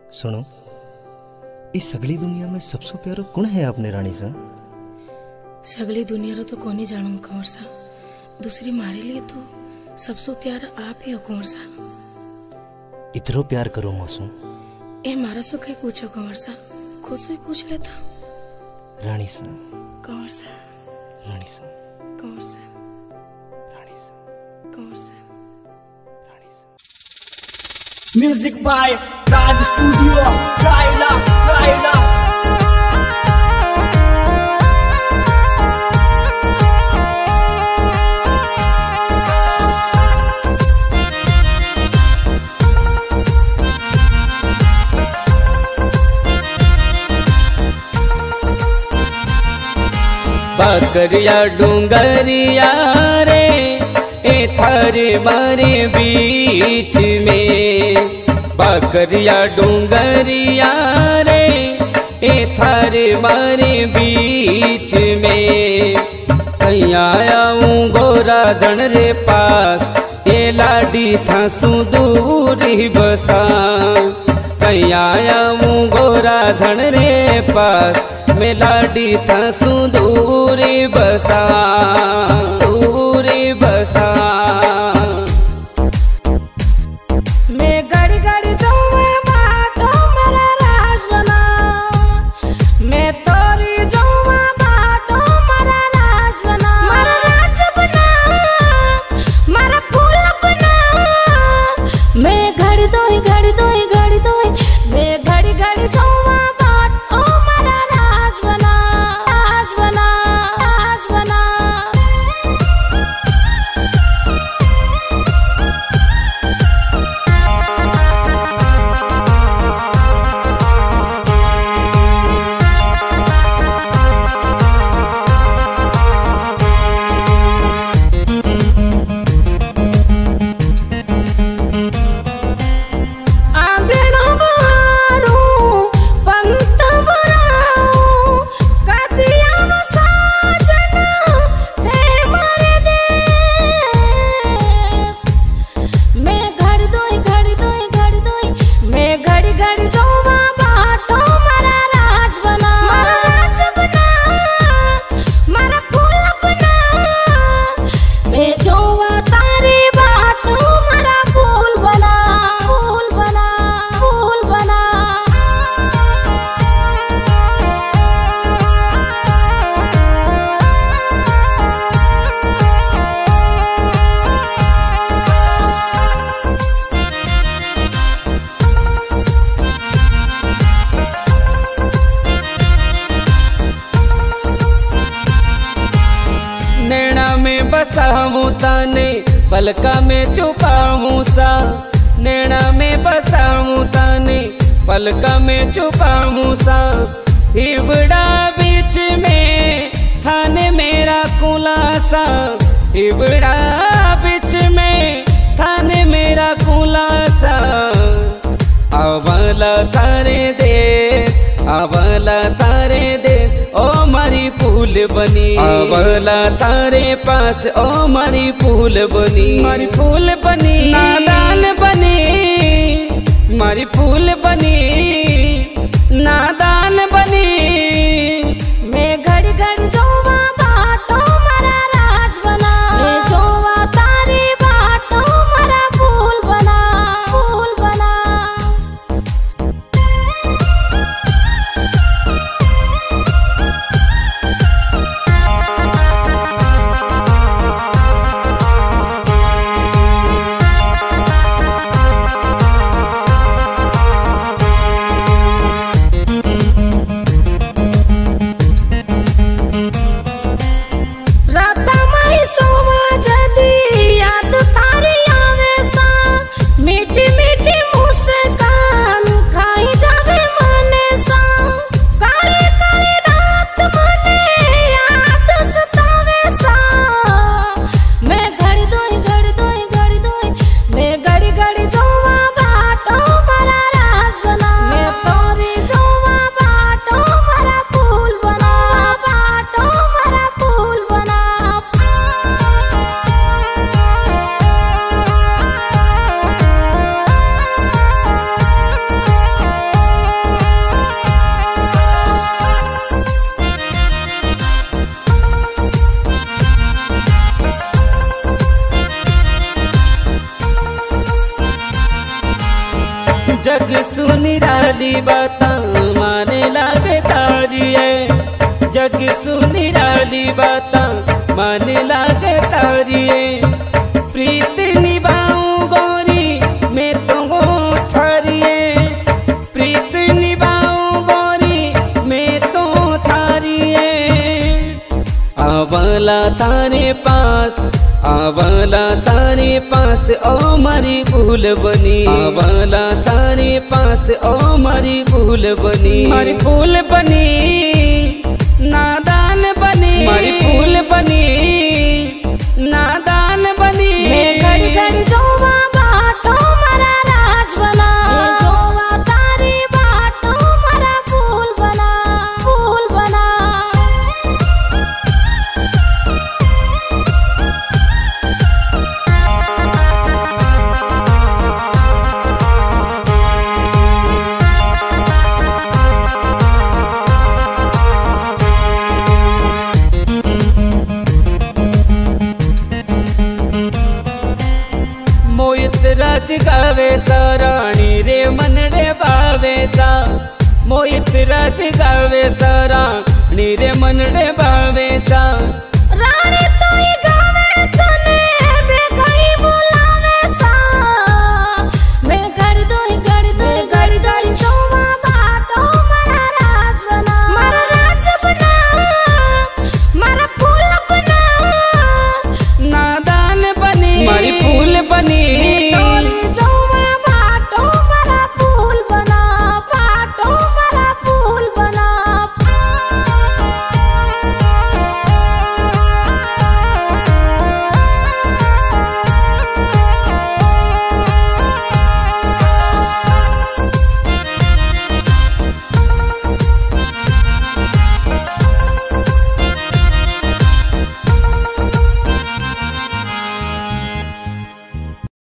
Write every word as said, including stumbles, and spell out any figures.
सुनो, इस सगली दुनिया में सबसे प्यारो कौन है आपने रानी सा? सगली दुनिया रो तो कोनी जानू कंवर सा, दूसरी मारे लिए तो सबसे प्यारा आप ही हो कंवर सा। इतरो प्यार करो मासूम। ए मारा सो कहीं पूछो कंवर सा, खुद से पूछ लेता। रानी सा, कंवर सा, रानी सा, कंवर सा, रानी सा, कंवर सा। रानी सा। Music by Raj Studio, Raila, Raila. बकरिया डूंगरिया रे ए थारे मारे बीच में, बकरिया डूंगरिया रे ए थारे मारे बीच में। कहीं आया हूँ गोरा धन रे पास, ये लाडी था सुदूरी बसा। कहीं आया हूँ गोरा धन रे पास, मैं लाडी था सुदूरी बसा, दूरी बसा। मैं गड़ी गड़ी जाऊँ बाटो मरा राज बना, मैं तोरी जाऊँ बाटो मरा राज बना, मरा राज बना, मरा फूल बना। मैं घड़ी दोई घड़ी दोई घड़ी दोई, मैं घड़ी घड़ी जाऊँ बाटो मरा राज बना, राज बना, राज बना। बसाऊं ताने पलका में छुपाऊं सा, नैना में बसाऊं ताने पलका में छुपाऊं सा। हिबड़ा बीच में थाने मेरा खुलासा, हिबड़ा बीच में थाने मेरा खुलासा। अवला तारे दे, अवला तारे दे ओ मारी फूल बनी, अवला तारे पास ओ मारी फूल बनी, मारी फूल बनी, नादान बनी, मारी फूल बनी, नादान बनी। मैं घड़ी घड़ी जोवा बाटो मरा राज बना, मैं जोवा तारी बाटो मरा फूल बना, फूल बना। सुनिराली बाता माने लागे तारी है। जग सुनिराली बाता माने लागे तारी है। प्रीत निभाऊं गोरी मैं तो थारी है। प्रीत निभाऊं गोरी मैं तो थारी है। आवला तारे पास आवला तारे पास ओ मारी फूल बनी। आवला तारे पास ओ मारी फूल बनी। मारी फूल बनी नादान बनी। मारी फूल बनी नादान बनी। मैं घड़ी घड़ी जोवा बाटो मरा राज बना। जोवा तारी बाटो मरा फूल बना फूल बना। मोहित राज गावे सा रानी रे मन रे भावे सा। मोहित राज गावे सा रानी रे मन रे भावे